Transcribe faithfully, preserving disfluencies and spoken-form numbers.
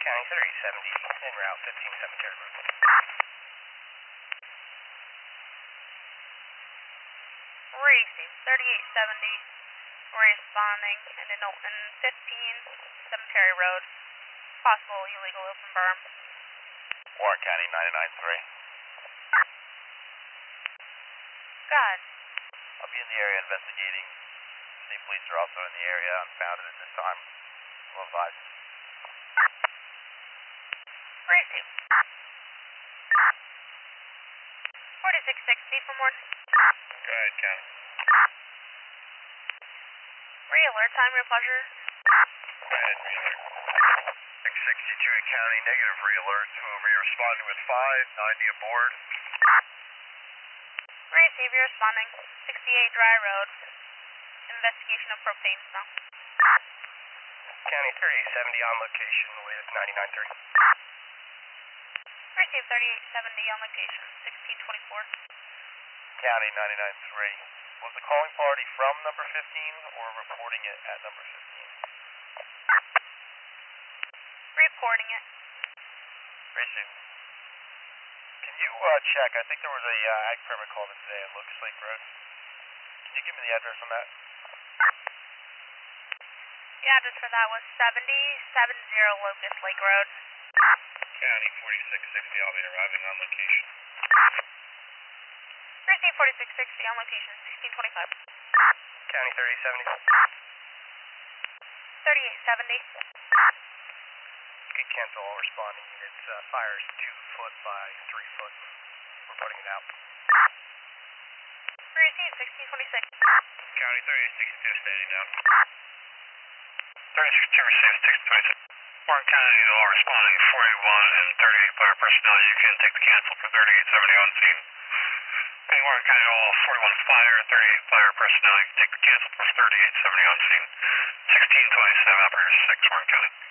County thirty seventy, en route fifteen Cemetery Road. Receive thirty-eight seventy, responding into Knowlton fifteen Cemetery Road. Possible illegal open berm. Warren County ninety-nine three. God. I'll be in the area investigating. State police are also in the area, unfounded at this time. Will advise. Receive. forty-six sixty from Warden. Go ahead, County. Re-alert, time your pleasure. Go ahead, re-alert. six sixty-two County, negative re-alert. We'll be responding with five ninety aboard. Receive, you're responding. sixty-eight Dry Road. Investigation of propane smell. County thirty-eight seventy on location with ninety-nine three. Receive thirty-eight seventy on location, sixteen twenty-four. County ninety-nine three. Was the calling party from number fifteen or reporting it at number fifteen? Reporting it. Receive. Can you uh, check? I think there was a uh, ag permit called in today at Locust Lake Road. Can you give me the address on that? The address for that was seventy seventy Locust Lake Road. County forty-six sixty, I'll be arriving on location. Receive forty-six sixty on location, sixteen twenty-five. County thirty seventy. thirty-eight seventy. Good cancel all responding units. Uh, fires two foot by three foot. We're putting it out. Receive sixteen twenty-six. County thirty-eight sixty-two, standing down. thirty-eight sixty-two receives sixteen twenty-six. Warren County, all responding forty-one and thirty-eight fire personnel. You can take the cancel for thirty-eight seventy on scene. Okay, Warren County, all forty-one fire, thirty-eight fire personnel. You can take the cancel for thirty-eight seventy on scene. sixteen twenty-seven, operator six, Warren County.